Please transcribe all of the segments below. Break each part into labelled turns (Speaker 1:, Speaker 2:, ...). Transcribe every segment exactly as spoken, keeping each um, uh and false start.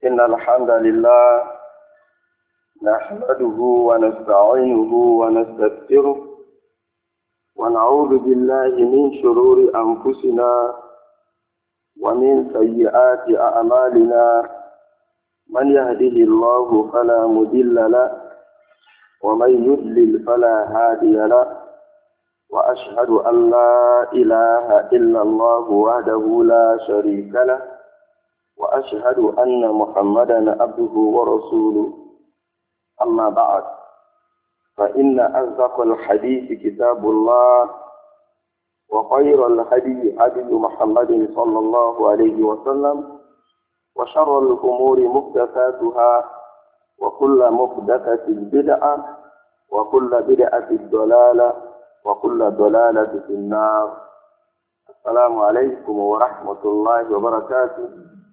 Speaker 1: إن الحمد لله نحمده ونستعينه ونستغفره ونعوذ بالله من شرور أنفسنا ومن سيئات أعمالنا من يهده الله فلا مضل له ومن يضلل فلا هادي له وأشهد أن لا إله إلا الله وحده لا شريك له وأشهد أن محمدا عبده ورسوله أما بعد فإن أصدق الحديث كتاب الله وخير الهدي هدي محمد صلى الله عليه وسلم وشر الأمور محدثاتها وكل محدثة بدعة وكل بدعة ضلالة وكل ضلالة في النار. السلام عليكم ورحمة الله وبركاته.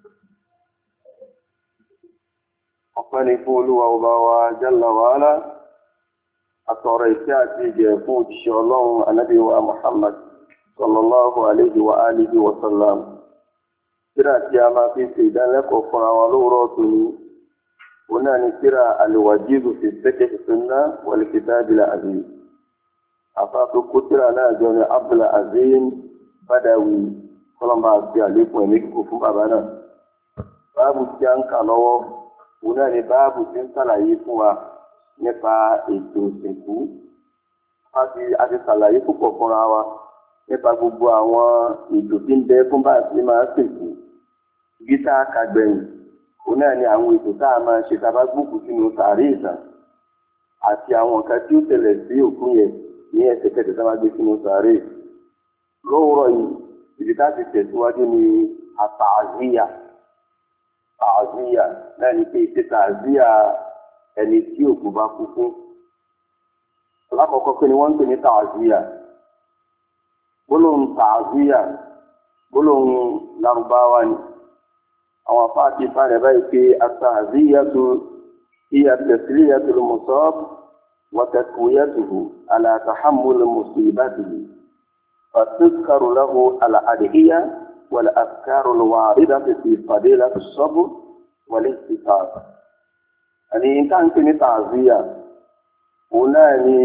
Speaker 1: أقني فولو وبوا جل وعلا أتوريتاتي جفوت شلون النبي محمد صلى الله عليه وآله وسلم. ترى كما في سيدان لك وفراولو روتني هنا نترى الواجب في الفقه السنة والكتاب العزيز. أفاتو كترى ناجون عبد العزيز بدوي كلما أسيا لكم ومكفو فمبانا باب كان كالو هنا نباب تنسى فوا nípa ètò ìsìnkú àti àti ṣàlàyé púpọ̀ fúnra wa nípa gbogbo àwọn ètò tí ń bẹ fún bá àti máa sìnkú gíta kàgbẹ̀yìn òun náà ni àwọn ètò tá a máa ṣe tá a bá gbókùú sínú sàárè ìtàn àti àwọn nǹkan tí ó tẹ̀lẹ̀ sí òkú yẹn ní ẹsẹ̀ kẹtẹ̀ tá a máa gbé sínú sàárè. lówùrọ̀ yìí ibi tá a ti tẹ̀síwájú ní àtàzíyà àzíyà náà ni pé ìṣe tàzíyà ẹni tí òkú bá kú fún. Alákọ̀ọ́kọ́ pé ni wọ́n ń pè ní tààzíyà. Gbólóhùn tààzíyà, gbólóhùn Lárúbáwá ni. Àwọn afáàtì ìfàrẹ̀ báyìí pé at-ta'ziyatu hiya tasliyatu al-musab wa taqwiyatuhu ala tahammul musibatihi. Fatuzkaru lahu al-ad'iyya wal-afkaru al-waridatu fi fadilati as-sabr wal-ihtisab. Àní táǹkì ní tààzíyà òun náà ni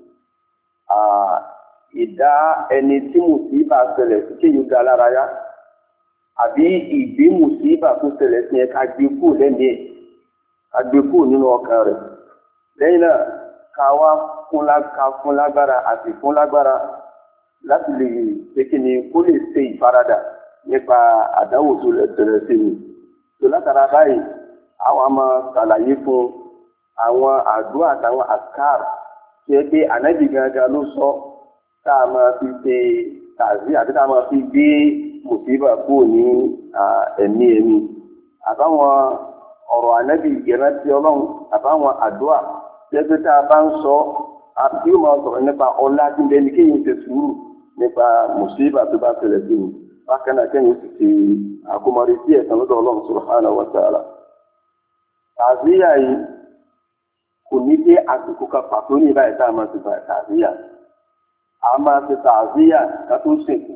Speaker 1: ìdá ẹni tí mùsíbà ṣẹlẹ̀ sí kéyìí dá lára yá àbí ìdí mùsíbà tó ṣẹlẹ̀ sí ẹ ká gbé kúrò lẹ́nu ẹ̀ ká gbé kúrò nínú ọkàn rẹ̀ lẹ́yìn náà ká wá fún lágbára àti fún lágbára láti lè ṣe kí ni kó lè ṣe ìfaradà nípa àdánwò tó lè ṣẹlẹ̀ sí mi tó látara báyìí àwọn àmọ́ ṣàlàyé fún àwọn àdúrà àtàwọn àkàr tí ẹ pé ànábì gangan ló sọ tá a máa fi ṣe tàzí àti tá a máa fi gbé mùsíbà kúrò ní ẹ̀mí ẹ̀mí àbáwọn ọ̀rọ̀ ànábì ìrántí ọlọ́run àbáwọn àdúrà tí ẹ pé tá a bá ń sọ àti yóò máa sọ̀rọ̀ nípa ọlá tí ń bẹ ní kéyìn ṣe sùúrù nípa mùsíbà tó bá ṣẹlẹ̀ sí mi bákan náà kẹ́yìn ó sì ṣe àkómọrí sí ẹ̀san lọ́dọ̀ ọlọ́run subhanahu wa ta'ala. Tàzíyà yìí kò ní dé àsìkò kan pàtó ní ìbáyìí tá a máa ti bàrẹ̀ tàzíyà. A máa ti tàzíyà ká tó sìnkú.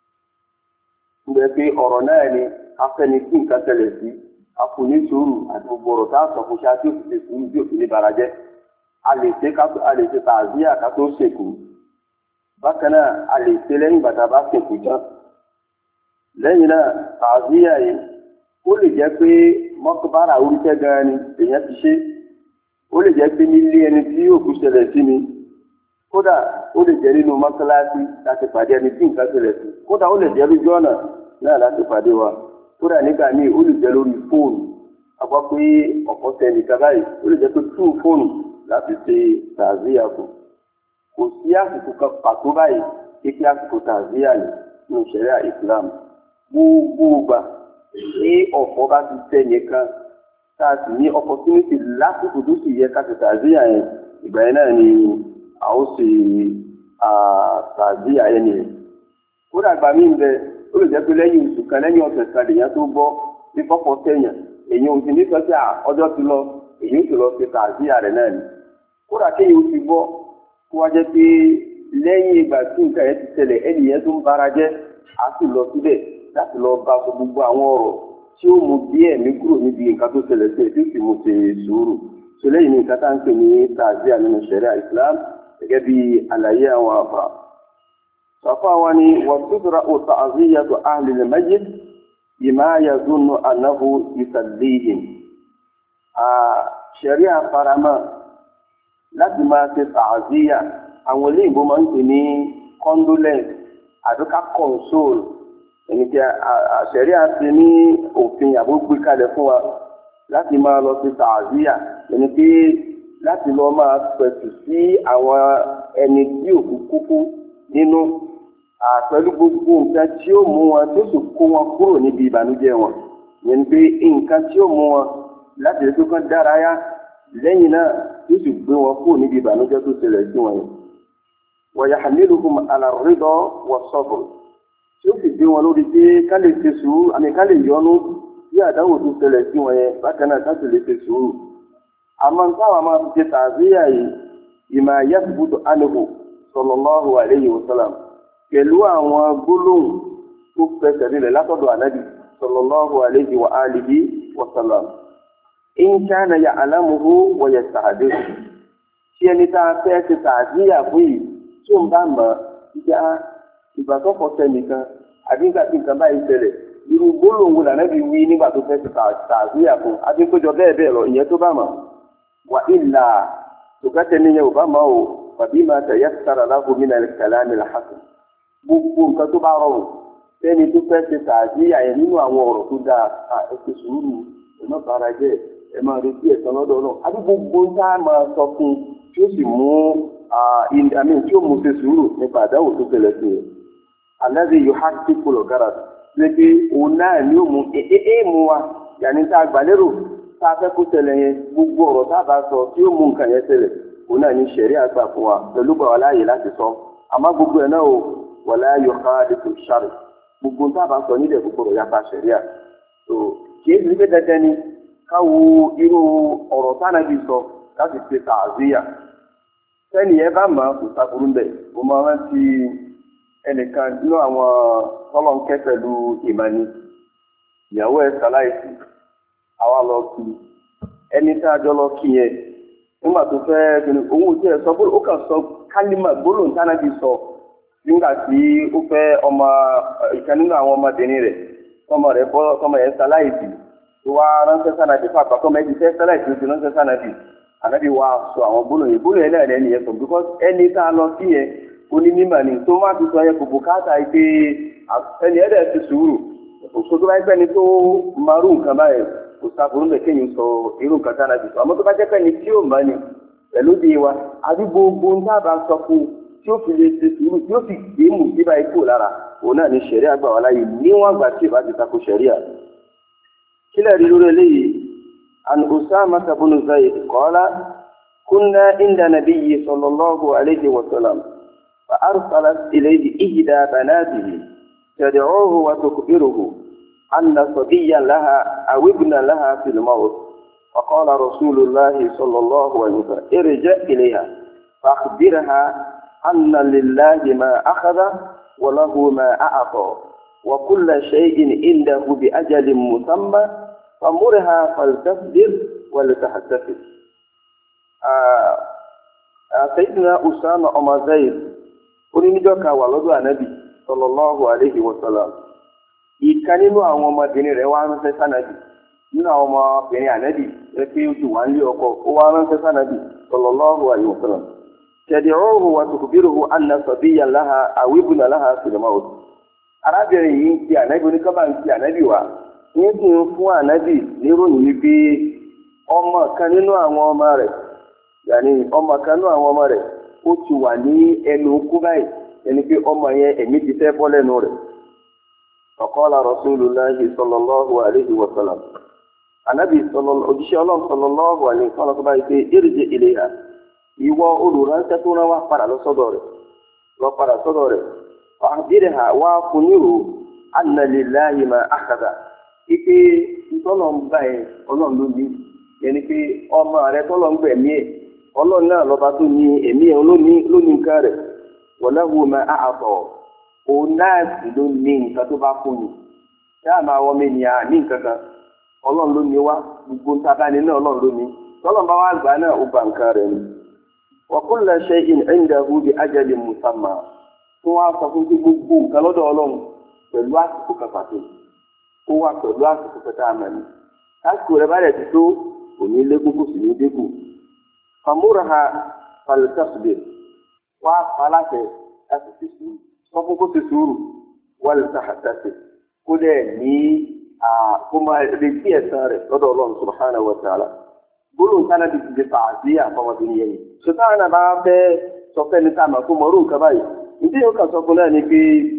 Speaker 1: Ǹjẹ́ pé ọ̀rọ̀ náà ni afẹ́ni tí nǹkan tẹ̀lẹ̀ sí, a kò ní sùúrù àti gbogbo ọ̀rọ̀ tá a sọ fún ṣáà tí ó fi ṣe sùúrù bí òfin ní bara jẹ́. A lè ṣe tàzíyà ká tó sìnkú. Bákan náà, a lè ṣe lẹ́yìn bàtà bá sìnkú tán. Lẹ́yìn náà, tàzíyà yìí ó lè jẹ́ pé mọ́kàbára oríṣẹ́ gan-an ni èèyàn ti ṣe ó lè jẹ́ pé nílé ẹni tí òkú ṣẹlẹ̀ sí ni kódà ó lè jẹ́ nínú mọ́sálásí láti pàdé ẹni tí nǹkan ṣẹlẹ̀ sí kódà ó lè jẹ́ lójú ọ̀nà náà láti pàdé wa kódà nígbà míì ó lè jẹ́ lórí fóònù àgbà pé ọ̀pọ̀ tẹ nìkan báyìí ó lè jẹ́ pé tú fóònù láti ṣe tàzíyà kù kò sí àsìkò kan pàtó báyìí kékeré àsìkò tàzíyà ní nínú ṣẹ̀ríà Islam gbogbo gbà ní ọ̀pọ̀ bá ti tẹ́ nìkan tá a sì ní opportunity lásìkò tó sì yẹ ká ti tàzíyà yẹn ìgbà yẹn náà ni a ó sì tàzíyà yẹn nìyẹn. ó dàgbà mí ń bẹ ó lè jẹ́ pé lẹ́yìn oṣù kan lẹ́yìn ọ̀sẹ̀ kan lèèyàn tó gbọ́ ní kọ́kọ́ tẹ̀yàn èyí ò sì ní sọ sí ọjọ́ ti lọ èyí ò sì lọ sí tàzíyà rẹ̀ náà ni. kódà kéèyàn ó ti gbọ́ kó wá jẹ́ pé lẹ́yìn ìgbà tí nǹkan yẹn ti ṣẹlẹ̀ ẹnì yẹn tó ń bara jẹ́ á sì lọ síbẹ̀ láti lọ bá gbogbo àwọn ọ̀rọ̀ tí ó mú bí ẹ̀mí kúrò níbi nǹkan tó ṣẹlẹ̀ sí ẹ̀ tí ó sì mú ṣe sùúrù tó lẹ́yìn ní nǹkan tá à ń pè ní tààzíà nínú ṣẹ̀ríà Islam gẹ́gẹ́ bí àlàyé àwọn àfà. Sàfà wa ni watudra'u ta'ziyatu ahli al-mayyit bima yazunnu annahu yusallihim. Ṣẹ̀ríà faramọ́ láti máa ṣe tààzíà àwọn olóyìnbó máa ń pè ní condolence àdúkà console ẹni tí àṣẹ̀ríà ti ní òfin àbógbé kalẹ̀ fún wa láti máa lọ sí tààzíà ẹni pé láti lọ máa pẹ̀tù sí àwọn ẹni tí òkú kúkú nínú pẹ̀lú gbogbo nǹkan tí ó mú wọn tó sì kó wọn kúrò níbi ìbànújẹ́ wọn ẹni pé nǹkan tí ó mú wọn láti rí tó kán dárayá lẹ́yìn náà tó sì gbé wọn kúrò níbi ìbànújẹ́ tó ṣẹlẹ̀ sí wọn yìí. wa yahmiluhum ala ar-rida was-sabr tí ó sì gbé wọn lórí pé ká lè ṣe sùúrù àmì ká lè yọnu bí àdáwò tó ṣẹlẹ̀ sí wọn yẹn bákan náà ká sì lè ṣe sùúrù. àmọ́ nǹkan àwọn máa fi ṣe tààzíyà yìí ìmọ̀ yathbutu anhu sallallahu alayhi wa sallam pẹ̀lú àwọn gbólóhùn tó fẹsẹ̀ nílẹ̀ látọ̀dọ̀ ànábì sallallahu alayhi wa alihi wa sallam. in kana ya'lamuhu wa yastahdiru tí ẹni tá a fẹ́ ṣe tààzíyà fún yìí tí ó ń bá mọ̀ ìjà ìgbà tó kọsẹ̀ nìkan àbí nígbà tí nǹkan báyìí ṣẹlẹ̀ irú gbólóhùn wo lànà bí wí nígbà tó fẹ́ ṣe tààzíyà fún adékòjọ bẹ́ẹ̀ bẹ́ẹ̀ lọ ìyẹn tó bá mọ̀ wà ìlà tòkátẹ́ níyẹn ò bá mọ̀ o tàbí máa tẹ̀yẹ́ sára lágbo mí nàlẹ́ kàlá ní làhásù gbogbo nǹkan tó bá rọrùn sẹ́ni tó fẹ́ ṣe tààzíyà yẹn nínú àwọn ọ̀rọ̀ tó dáa ẹ ṣe sùúrù ẹ má bàrà jẹ́ ẹ máa retí ẹ̀san lọ́dọ̀ náà àbí gbogbo ń tá máa sọ fún tí ó sì mú àmì tí ó mú ṣe sùúrù nípa àdáwò tó tẹ̀lẹ̀ sí ẹ̀. Alladhi yuhaqqiqu al-gharad ṣe pé òun náà ni ó mú ee mú wa yàní tá a gbà lérò tá a fẹ́ kó tẹ̀lẹ̀ yẹn gbogbo ọ̀rọ̀ tá a bá sọ tí ó mú nǹkan yẹn tẹ̀lẹ̀ òun náà ní ṣẹ̀rí àgbà fún wa pẹ̀lú gbà wá láàyè láti sọ àmọ́ gbogbo ẹ̀ náà o wala yukhalifu ash-shar'a gbogbo tá a bá sọ nílẹ̀ gbogbo ọ̀rọ̀ yàtọ̀ ṣẹ̀ríà tó kì í ṣe pé dandan ni káwo irú ọ̀rọ̀ tánàbí sọ láti ṣe tààzíyà sẹ́ni ẹ bá máa kò sáburú bẹ̀ mo máa rántí ẹnìkan nínú àwọn tọ́lọ́nkẹ́ pẹ̀lú ìmánì ìyàwó ẹ̀ ṣaláìsí àwa lọ kí ẹni tá a jọ lọ kí yẹn nígbà tó fẹ́ òun ò tiẹ̀ sọ ó kàn sọ kálímà gbólóhùn tánàbí sọ nígbà tí ó fẹ́ ọmọ ìkan nínú àwọn ọmọbìnrin rẹ̀ tọmọ rẹ̀ bọ́ tọmọ yẹn ṣaláìsí tó wá ránṣẹ́ sànàbí pàpà tọmọ ẹ̀ ti fẹ́ ṣaláìsí ó ti ránṣẹ́ sànàbí ànábì wa sọ àwọn gbólóhùn yìí gbólóhùn yẹn náà lẹ́nu yẹn sọ because ẹni tá a lọ sí yẹn onímọ̀ ni tó má ti sọ yẹn kò bùkátà yìí pé ẹni ẹ̀dẹ̀ ti sùúrù òṣù tó bá jẹ́ pẹ́ni tó marú nǹkan báyìí kò sábòrò lè kéyìn sọ irú nǹkan tá a nàbì sọ àmọ́ tó bá jẹ́ pẹ́ni tí ò mọ̀ ni pẹ̀lú bí wa àbí gbogbo ń dábàá sọ fún tí ó fi lè ṣe sùúrù tí ó fi gbé mú sí báyìí kúrò lára òun náà ni ṣẹ̀rí àgbà wà láyé níwọ̀n àgbà tí ìbá ti tako ṣẹ̀rí à. kílẹ̀ rí lórí eléyìí an Usama bin Zayd qala كنا عند النبي صلى الله عليه وسلم فأرسلت إليه إحدى بناته تدعوه وتخبره أن صبيا لها أو ابنا لها في الموت فقال رسول الله صلى الله عليه وسلم ارجع إليها فأخبرها أن لله ما أخذ وله ما أعطى وكل شيء عنده بأجل مسمى فمرها فلتصبر ولتحتسب. Sayyidina Usama ọmọ Zayd oníníjọ́ kan wà lọ́dọ̀ ànábì sallallahu alayhi wa sallam. Ìkan nínú àwọn ọmọbìnrin rẹ̀ wá ránṣẹ́ sánàbì nínú àwọn ọmọbìnrin ànábì rẹ̀ pé ojú wà ń lé ọkọ ó wá ránṣẹ́ sánàbì sallallahu alayhi wa sallam. Tad'uhu wa tukhbiruhu anna sabiyyan laha aw ibnan laha fil mawt. Arábìnrin yìí ń ti ànábì oníkọ́bà ń ti ànábì wá ń sì ń fún ànábì níròyìn wípé ọmọ kan nínú àwọn ọmọ rẹ̀ yàní ọmọ kan náà àwọn ọmọ rẹ̀ ó ti wà ní ẹnu okú báyìí ẹni pé ọmọ yẹn ẹ̀mí ti fẹ́ bọ́ lẹ́nu rẹ̀. Faqala Rasulullahi sallallahu alayhi wa sallam. Ànábì òjíṣẹ́ Ọlọ́run sallallahu alayhi wa sallam tó báyìí pé irji ilayha ìwọ olùránṣẹ́ tó rán wá padà lọ sọ́dọ̀ rẹ̀ lọ padà sọ́dọ̀ rẹ̀. Fa'khbirha wá fún yìí anna lillahi ma akhadha ike ìtọ́nà ń bá ẹ Ọlọ́run ló ní ẹni pé ọmọ rẹ̀ tọ́lọ́ ń gbẹ̀mí ẹ̀ Ọlọ́run náà lọ́ba tó ní ẹ̀mí ẹ̀ lónìí nǹkan rẹ̀ walahu ma a'ta òun náà sì ló ní nǹkan tó bá fún mi ṣáà máa wọ́n mi ní à ní nǹkan kan ọlọ́run ló ní wá gbogbo nǹkan ní náà ọlọ́run ló ní tọ́lọ́n bá wá gbà náà ó gba nǹkan rẹ̀ ni. wa kullu shay'in 'indahu bi ajalin musamma tó wá sọ fún pé gbogbo nǹkan lọ́dọ̀ ọlọ́run pẹ̀lú àsìkò kan pàtó ó wà pẹ̀lú àsìkò kẹta àmà ni lásìkò rẹ̀ bá rẹ̀ ti tó kò ní lékún kò sì ní dínkù. famuraha faltasbir wá faláṣẹ láti fi sùúrù sọ fún kó ti sùúrù wal tahtasib kó dẹ̀ ní kó máa retí ẹ̀san rẹ̀ lọ́dọ̀ ọlọ́run subhanahu wa ta'ala. gbólóhùn tánà bí ti di fàájì àfọwọ́bìnrin yẹn ṣùgbọ́n àwọn àbá fẹ́ sọ fẹ́ni tá a máa kó mọ̀rún nǹkan báyìí ìdí yóò kàn sọ fún náà ni pé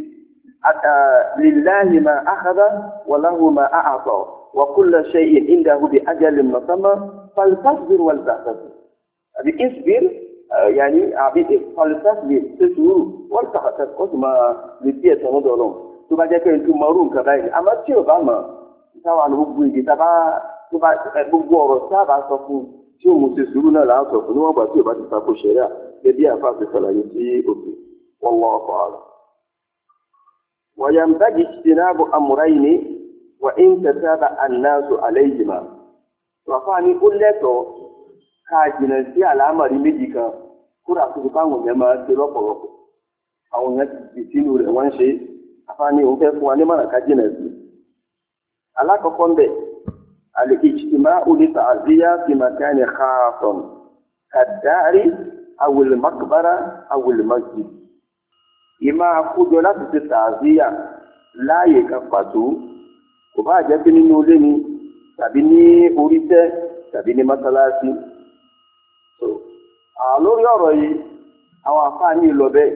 Speaker 1: lillahi ma akhadha wa lahu ma a'ta wa kullu shay'in indahu bi ajalin musamma faltasbir wal tahtasib àbí isbir yàní àbí faltasbir ṣe sùúrù wal tahtasib kó sì máa retí ẹ̀san lọ́dọ̀ ọlọ́run tó bá jẹ́ pé nítorí mọ̀rún nǹkan báyìí àmọ́ tí ò bá mọ̀ táwa ní gbogbo ìdí tá tó bá gbogbo ọ̀rọ̀ tí a bá sọ fún tí òun ti sùúrù náà là ń sọ fún níwọ̀n gbà tí ò bá ti tako ṣẹ̀ríà gẹ́gẹ́ àfa àti sàlàyé sí òkè wallahu a'lam. wa yanbaghi ijtinabu amrayni wa in tataba an-nasu alayhima. wàfáà ní ó lẹ́tọ̀ọ́ ká jìnnà sí àlámọ̀rí méjì kan kúrò àkókò káwọn èèyàn máa ṣe lọ́pọ̀lọpọ̀ àwọn èèyàn ti dì sínú rẹ̀ wọ́n ń ṣe àfáà ní òun fẹ́ fún wa ní mọ̀nà ká jìnnà sí. alákọ̀ọ́kọ́ ń bẹ̀ الاجتماع لتعزية في مكان خاص كالدار أو المقبرة أو المسجد. إما أخذ لك التعزية لا يكفتو وبا جبني نولني تبني أوريته تبني مسلاسي. so lórí ọ̀rọ̀ yìí àwọn àfáàní lọ bẹ́ẹ̀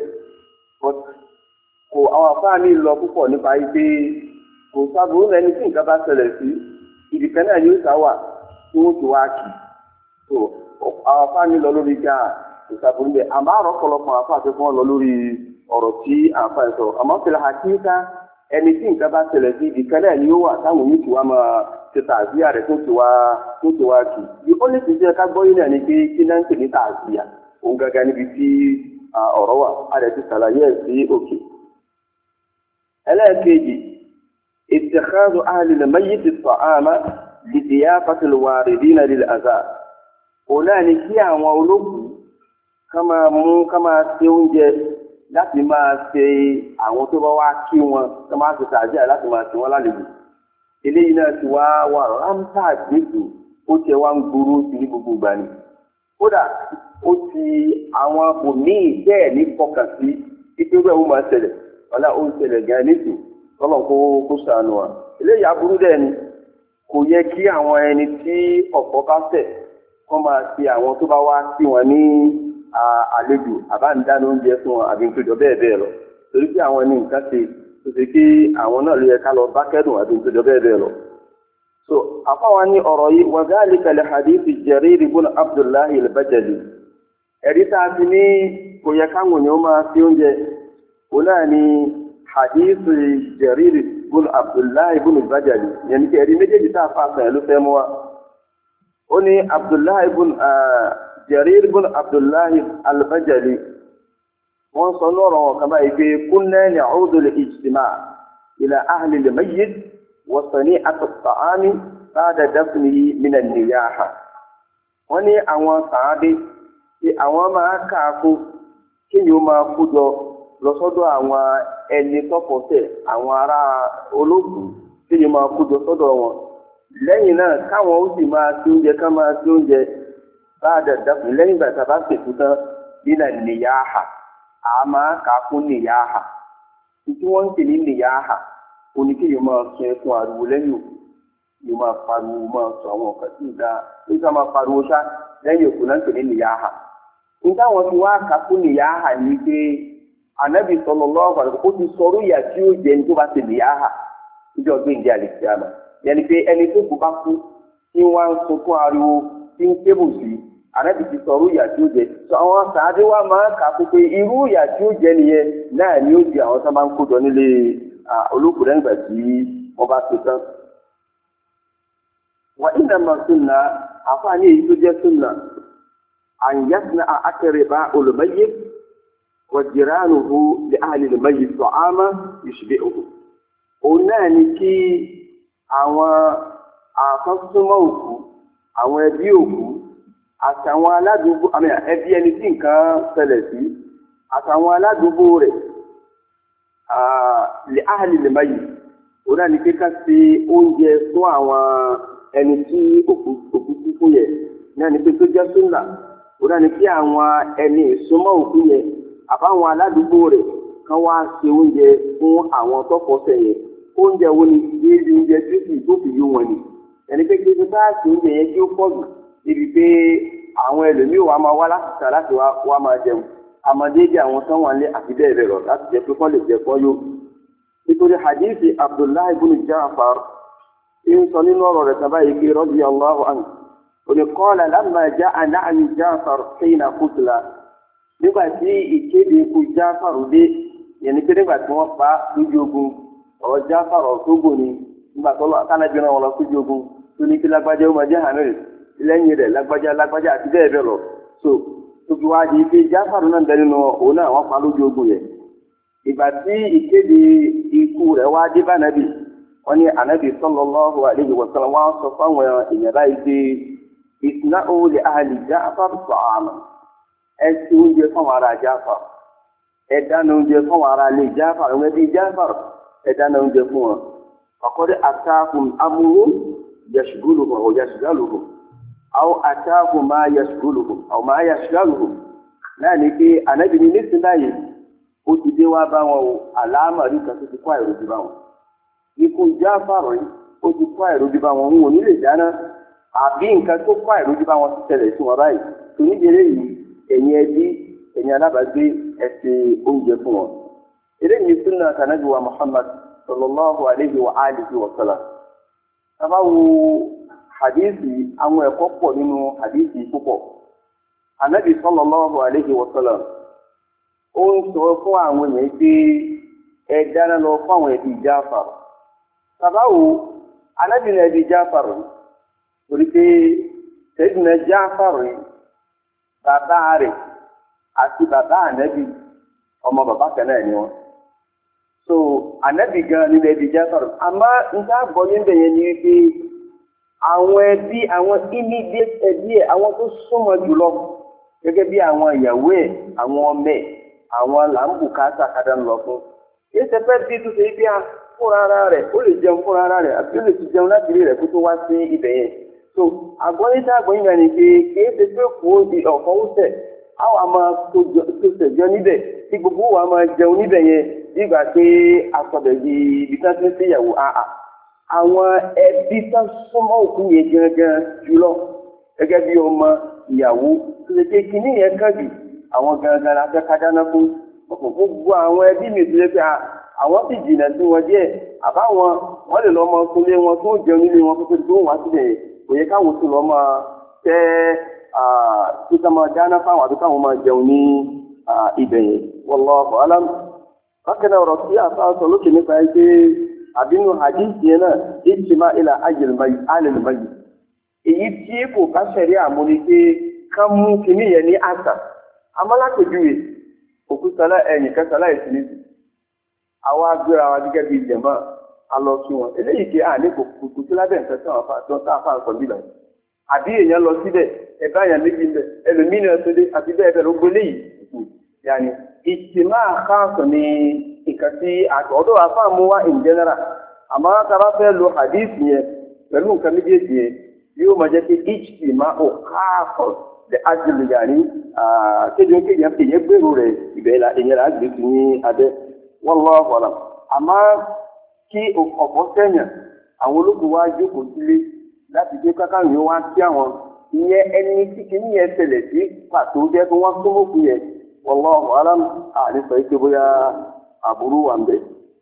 Speaker 1: kò àwọn àfáàní lọ púpọ̀ nípa pé kò sábòrò ẹni tí nǹkan bá ṣẹlẹ̀ sí ìdìkan náà ni ó sá wà tí wọ́n ti wá kì so àwọn afáàní lọ lórí ká ìsàbùrù bẹ́ẹ̀ àmọ́ àrọ́ ọ̀pọ̀lọpọ̀ àfáàfẹ́ fún wọn lọ lórí ọ̀rọ̀ tí àǹfààní sọ àmọ́ fìlà àkíyíká ẹni tí nǹkan bá ṣẹlẹ̀ sí ìdìkan náà ni ó wà táwọn yìí ti wá máa ṣe tààzíà rẹ̀ tó ti wá tó ti wá kì í ó lè ti jẹ́ ká gbọ́ yín náà ni pé kí náà ń pè ní tààzíà òun gangan níbi tí ọ̀rọ̀ wà á rẹ̀ ti ṣàlàyé ẹ̀ sí òkè. ẹlẹ́ẹ̀kejì اتخاذ أهل الميت الطعام لضيافة الواردين للأذى. Ọ̀làní kí àwọn olókùú ká máa mú ká máa ṣe oúnjẹ láti máa ṣe àwọn tó bá wá kí wọn ká máa ṣe tààjà láti máa ṣe wọn lálejò. Eléyìí náà ti wá wà ráńtà àgbègbè ó ti wá ń gbòòrò sí ní gbogbo ìgbà ni. Kódà ó ti àwọn òmíì bẹ́ẹ̀ ní fọkàn sí ìpínlẹ̀ ó máa ṣẹlẹ̀ ọ̀la ó ń ṣẹlẹ̀ gan nísìnyí. Ọlọ́run kó kó ṣàánú wa eléyìí aburú dẹ̀ ni kò yẹ kí àwọn ẹni tí ọ̀pọ̀ bá tẹ̀ kọ́ máa ṣe àwọn tó bá wá sí wọn ní àlejò àbáǹdáná oúnjẹ fún wọn àbí nítorí bẹ́ẹ̀ bẹ́ẹ̀ lọ torí pé àwọn ẹni nǹkan ṣe tó ṣe pé àwọn náà ló yẹ ká lọ bá kẹ́dùn àbí nítorí bẹ́ẹ̀ bẹ́ẹ̀ lọ. so àfáwọn ní ọ̀rọ̀ yìí wa dhalika li hadithi Jarir ibn Abdullah al-Bajali ẹ̀rí tá a ti ní kò yẹ káwọn èèyàn máa ṣe oúnjẹ òun náà ni حديث جرير بن عبد الله بن البجلي يعني كيري méjèèjì tá fa san ló fẹ́ mú wá ó ní عبد الله بن جرير بن عبد الله البجلي wọ́n sọ lọ́rọ̀ wọn kan báyìí pé كنا نعود الاجتماع إلى أهل الميت وصنيعة الطعام بعد دفنه من النياحة wọ́n ní àwọn sàábé tí àwọn máa kàákú kí ni ó máa kú jọ lọ sọ́dọ̀ àwọn ẹni tọ́pọ̀tẹ̀ àwọn ará ológun tí yóò máa kójọ sọ́dọ̀ wọn lẹ́yìn náà káwọn ó sì máa tí oúnjẹ ká máa tí oúnjẹ bá dàdàkùn lẹ́yìn ìgbà tá a bá ṣètò tán nínà nìyáhà a máa kà á fún nìyáhà tí wọ́n ń pè ní nìyáhà oníkéyìí máa sọ ẹkún ariwo lẹ́yìn òkú yóò máa pariwo máa sọ àwọn ọ̀kan tí ì dá nígbà máa pariwo ṣá lẹ́yìn òkú náà ń pè ní nìyáhà nígbà wọn ti wá kà á fún nìyáhà ní pé Ànábì sallallahu alaihi wasallam ó ti sọ̀rọ̀ ìyà tí ó jẹ ní tó bá ti lè áhà níjọ́ ọdún ìdí àlèkìyàmà yẹni pé ẹni tó kù bá kú tí wọ́n ń sunkún ariwo tí ń kébù sí Ànábì ti sọ̀rọ̀ ìyà tí ó jẹ sọ àwọn sàádé wa máa kà fún pé irú ìyà tí ó jẹ nìyẹn náà ni ó di àwọn tó máa ń kójọ nílé olókùn lẹ́yìn ìgbà tí wọ́n bá ṣe tán. wà innama sunna àfààní èyí tó jẹ́ sunna an yasna'a aqraba'ul mayyit وجيرانه لأهل الميت طعاما يشبعه òun náà ni kí àwọn àkọsúnmọ́ òkú àwọn ẹbí òkú àtàwọn aládùúgbò àmì ẹbí ẹni tí nǹkan ṣẹlẹ̀ sí àtàwọn aládùúgbò rẹ̀ lè áhàlì lè máyì òun náà ni pé ká ṣe oúnjẹ fún àwọn ẹni tí òkú kúkú yẹ náà ni pé tó jẹ́ súnà òun náà ni kí àwọn ẹni ìsúnmọ́ òkú yẹ àbáwọn aládùúgbò rẹ̀ kan wá ṣe oúnjẹ fún àwọn tọkọtẹ̀ yẹn oúnjẹ wo ni déédéé oúnjẹ tí kì í tó fi yó wọn ni ẹni pé kí bá ṣe oúnjẹ yẹn tí ó pọ̀ jù níbi pé àwọn ẹlòmíì wà máa wá láti ta láti wá máa jẹun àmọ́déédéé àwọn tó wà nílé àti bẹ́ẹ̀ bẹ́ẹ̀ lọ láti jẹ pé kọ́ lè jẹ kọ́ yó. nítorí hadithi Abdullahi ibn Ja'far ń sọ nínú ọ̀rọ̀ rẹ̀ sábà yìí pé radiyallahu anhu òní qala lamma ja'a na'ni Ja'far hina qutila nígbà tí ìkéde ikú Ja'far dé yẹn ni pé nígbà tí wọ́n pa lójú ogun ọ̀rọ̀ Ja'far ọ̀tógbò ni nígbà tó lọ kánábí náà wọn lọ sójú ogun tó ní kí lágbájá ó máa jẹ́ hàmẹ́rì lẹ́yìn rẹ̀ lágbájá lágbájá àti bẹ́ẹ̀ bẹ́ẹ̀ lọ so tó fi wá di pé Ja'far náà bẹ nínú òun náà wọ́n pa lójú ogun yẹn ìgbà tí ìkéde ikú rẹ̀ wá dé bá nàbì wọ́n ní ànábì sallallahu alaihi wa sallam wọ́n sọ fáwọn èèyàn báyìí pé isna'u li ahli Ja'far ta'ama ẹ ti oúnjẹ fáwọn ará Ja'far ẹ dáná oúnjẹ fáwọn ará ilé Ja'far àwọn ẹbí Ja'far ẹ dáná oúnjẹ fún wọn faqad ataakum amrun yashghuluhum aw yashghaluhum aw ataakum ma yashghuluhum aw ma yashghaluhum náà ní pé ànábì ní nísìnyí báyìí ó ti dé wá bá wọn o àlámọ̀rí kan tó ti kó àìrójú bá wọn ikú Ja'far yìí ó ti kó àìrójú bá wọn wọn ò ní lè dáná àbí nǹkan tó kó àìrójú bá wọn ti tẹ̀lé sí wọn báyìí tó nídìrí yìí ẹ̀yin ẹbí ẹ̀yin alábàágbé ẹ ṣe oúnjẹ fún wọn. eléyìí sunna kanabi wa Muhammad sallallahu alayhi wa alihi wa sallam. sábà wo hadithi àwọn ẹ̀kọ́ pọ̀ nínú hadithi púpọ̀. anabi sallallahu alayhi wa sallam ó ń sọ fún àwọn èèyàn pé ẹ dáná lọ fún àwọn ẹbí Ja'far. sábà wo anabi ní ẹbí Ja'far torí pé sayyidina Ja'far bàbá rẹ̀ àti bàbá ànábì ọmọ bàbá kan náà ni wọn so ànábì gan nílẹ̀ ẹbí Ja'far àmọ́ níta gbọ́ níbẹ̀ yẹn ni wípé àwọn ẹbí àwọn immediate ẹbí ẹ̀ àwọn tó súnmọ́ jùlọ gẹ́gẹ́ bí àwọn ìyàwó ẹ̀ àwọn ọmọ ẹ̀ àwọn làǹbùkátà kádà ń lọ fún kí ẹsẹ̀ fẹ́ bí tó ṣe bí a fúnra ara rẹ̀ ó lè jẹun fúnra ara rẹ̀ àti ó lè ti jẹun láti rí rẹ̀ kó tó wá sí ibẹ̀ yẹn so àgbọ̀nyíta àgbọ̀nyíta ni pé kì í ṣe pé kò ó di ọ̀kan ó tẹ̀ àwọn àmà tó tẹ̀jọ níbẹ̀ tí gbogbo wa máa jẹun níbẹ̀ yẹn nígbà pé asọ̀bẹ̀ di ibi tá ti ń ṣèyàwó àà àwọn ẹbí tá súnmọ́ òkú yẹn gangan jùlọ gẹ́gẹ́ bí ọmọ ìyàwó tó ṣe pé kíní yẹn kàn jù àwọn gangan la fẹ́ ká dáná fún ọkọ̀ gbogbo àwọn ẹbí mi tó ṣe pé àwọn sì jìnnà sí wọn díẹ̀ àbáwọn wọ́n lè lọ́ mọ kúnlé wọn tó jẹun nílé wọn tó tó wá sílẹ̀ yẹn kò yẹ káwọn tó lọ́ máa tẹ́ tí ká máa dáná fáwọn àti káwọn máa jẹun ní ibẹ̀ yẹn wallahu alam. bákan náà ọ̀rọ̀ sí àfáàsọ lókè nípa ẹ pé àbínú hadith yẹn náà ìjìmá ilà alìlmáyì èyí tí kò bá ṣẹ̀rí àmúni pé ká mú kíní yẹn ní àṣà amálápèjúwe òkú sálá ẹ̀yìn kẹsàlá ìsìlẹ̀sì àwa gbéra wa gẹ́gẹ́ bí ìjẹ̀mọ́ alọ sí wọn eléyìí ké àní kò kò sí lábẹ́ nǹkan tí wọ́n tá àfáà sọ nílẹ̀ àbí èèyàn lọ síbẹ̀ ẹ̀bá èèyàn méjì ń bẹ̀ ẹlòmínà tó dé àti bẹ́ẹ̀ bẹ́ẹ̀ ló gbélé yìí yàní ìtìmá àkáǹsọ̀ ni nǹkan tí ọ̀dọ́ àfáà mú wá in general àmọ́ tá a bá fẹ́ lo hadith yẹn pẹ̀lú nǹkan méjèèjì yẹn yóò máa jẹ́ pé ìtìmá ò káàkọ̀ lè ájúlù yàní kéjọ kéèyàn èèyàn gbèrò rẹ̀ ìbẹ̀ èèyàn àgbè sí ní abẹ́ wallahu alam àmọ́ kí ọ̀pọ̀ sẹ́yìn àwọn ológun wá jókòó sílé láti gbé kákàrùn yóò wá sí àwọn ìyẹn ẹni tí kìíní yẹn tẹ̀lẹ̀ sí pàtó jẹ́ kí wọ́n tó mọ̀kú yẹn wallahu alam àníṣọ ike bóyá àbúrú wà ń bẹ̀.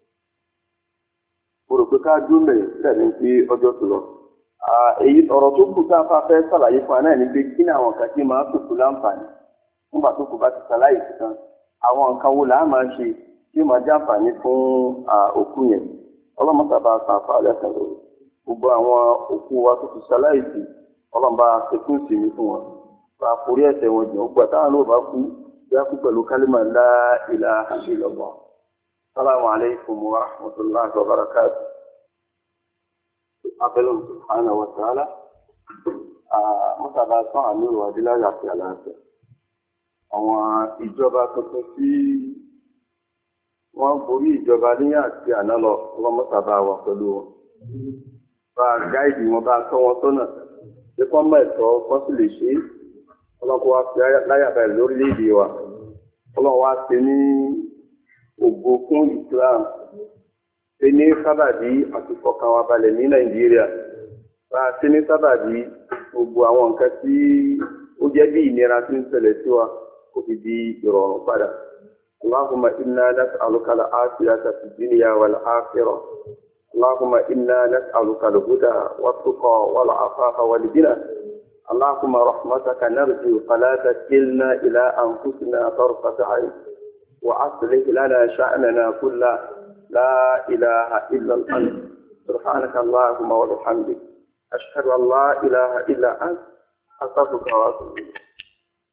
Speaker 1: mo rò pé ká dún mẹ́ sẹ́ni tí ọjọ́ tó lọ. èyí ọ̀rọ̀ tó kù tá a fà fẹ́ sàlàyé fún anáà ní pé kí ni àwọn kan tí máa tó kù láǹfààní nígbà tó kù bá ti sàlàyé tán àwọn nǹkan wo là á máa ṣe tí ó máa jẹ́ àǹfààní fún òkú yẹn ọlọ́mọsàbà sàfà lẹ́sàn lórí gbogbo àwọn òkú wa tó ti ṣaláìsí ọlọ́mọba ṣẹkùn sí mi fún wọn bá forí ẹ̀ṣẹ̀ wọn jù ọgbà táwọn ló bá kú bí a kú pẹ̀lú kálímà la ilaha illallah السلام عليكم ورحمة الله وبركاته. أبلغ سبحانه وتعالى mọ́sàbá sán àmì ìwà adíláyà àti àlàáfíà. Àwọn ìjọba tuntun tí wọ́n borí ìjọba ní àti àná lọ wọ́n mọ́sàbá wà pẹ̀lú wọn. Bá gáìdì wọn bá tọ́ wọn sọ́nà tí wọ́n mọ̀ ẹ̀tọ́ wọ́n sì lè ṣe é. Ọlọ́kọ̀ wá fi láyà báyìí lórílẹ̀-èdè wa. Ọlọ́run wá ṣe ní ògo fún Islam. Ṣe ní sábàbí àti fọkàn wa balẹ̀ ní Nàìjíríà. Bá a ṣe ní sábàbí gbogbo àwọn nǹkan tí ó jẹ́ bí ìnira tí ń ṣẹlẹ̀ sí wa kò fi di ìrọ̀rùn padà. Allahumma inna nas'aluka al-afiyata fi dunya wal akhirah. Allahumma inna nas'aluka al-huda wat-tuqa wal afafa wal ghina. Allahumma rahmataka narju fala takilna ila anfusina tarfata 'ayn wa aslih lana sha'nana kullahu la ilaha illa anta subhanaka Allahumma wa bihamdika أشهد أن لا إله إلا أنت أستغفرك وأتوب إليك.